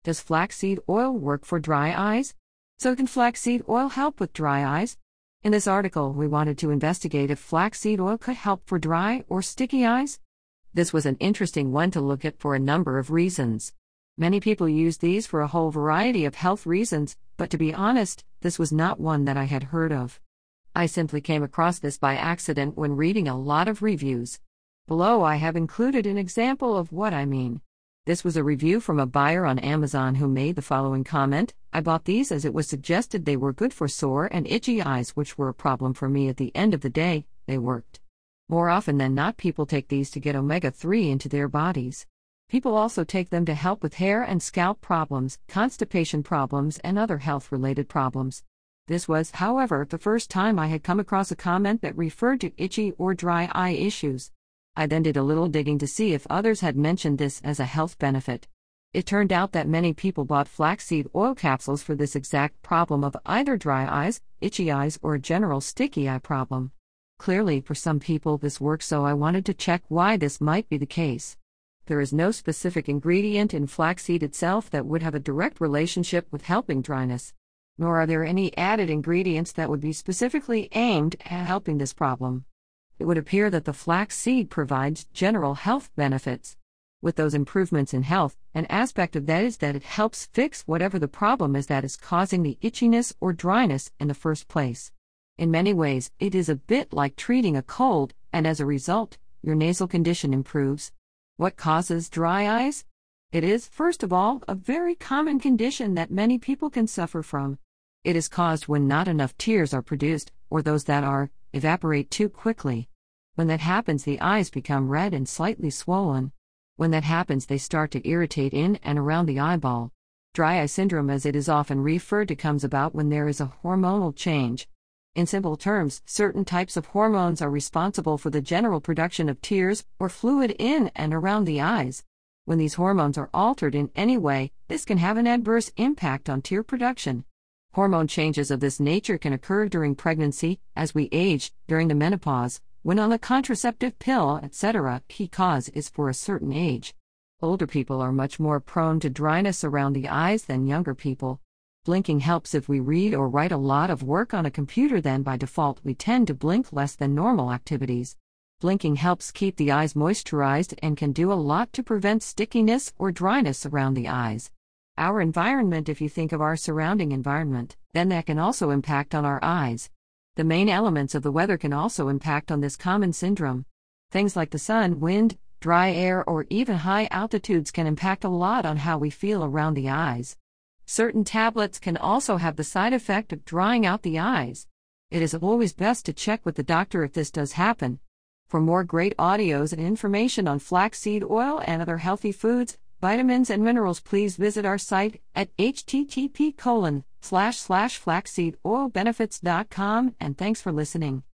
Does flaxseed oil work for dry eyes? So can flaxseed oil help with dry eyes? In this article, we wanted to investigate if flaxseed oil could help for dry or sticky eyes. This was an interesting one to look at for a number of reasons. Many people use these for a whole variety of health reasons, but to be honest, this was not one that I had heard of. I simply came across this by accident when reading a lot of reviews. Below I have included an example of what I mean. This was a review from a buyer on Amazon who made the following comment: "I bought these as it was suggested they were good for sore and itchy eyes, which were a problem for me. At the end of the day, they worked. More often than not, people take these to get omega-3 into their bodies. People also take them to help with hair and scalp problems, constipation problems, and other health-related problems." This was, however, the first time I had come across a comment that referred to itchy or dry eye issues. I then did a little digging to see if others had mentioned this as a health benefit. It turned out that many people bought flaxseed oil capsules for this exact problem of either dry eyes, itchy eyes, or a general sticky eye problem. Clearly, for some people this works, so I wanted to check why this might be the case. There is no specific ingredient in flaxseed itself that would have a direct relationship with helping dryness. Nor are there any added ingredients that would be specifically aimed at helping this problem. It would appear that the flax seed provides general health benefits. With those improvements in health, an aspect of that is that it helps fix whatever the problem is that is causing the itchiness or dryness in the first place. In many ways, it is a bit like treating a cold, and as a result, your nasal condition improves. What causes dry eyes? It is, first of all, a very common condition that many people can suffer from. It is caused when not enough tears are produced, or those that are, evaporate too quickly. When that happens, the eyes become red and slightly swollen. When that happens, they start to irritate in and around the eyeball. Dry eye syndrome, as it is often referred to, comes about when there is a hormonal change. In simple terms, certain types of hormones are responsible for the general production of tears or fluid in and around the eyes. When these hormones are altered in any way, this can have an adverse impact on tear production. Hormone changes of this nature can occur during pregnancy, as we age, during the menopause, when on the contraceptive pill, etc. Key cause is for a certain age. Older people are much more prone to dryness around the eyes than younger people. Blinking helps. If we read or write a lot of work on a computer, then by default we tend to blink less than normal activities. Blinking helps keep the eyes moisturized and can do a lot to prevent stickiness or dryness around the eyes. Our environment, if you think of our surrounding environment, then that can also impact on our eyes. The main elements of the weather can also impact on this common syndrome. Things like the sun, wind, dry air, or even high altitudes can impact a lot on how we feel around the eyes. Certain tablets can also have the side effect of drying out the eyes. It is always best to check with the doctor if this does happen. For more great audios and information on flaxseed oil and other healthy foods, vitamins and minerals, please visit our site at http://flaxseedoilbenefits.com, and thanks for listening.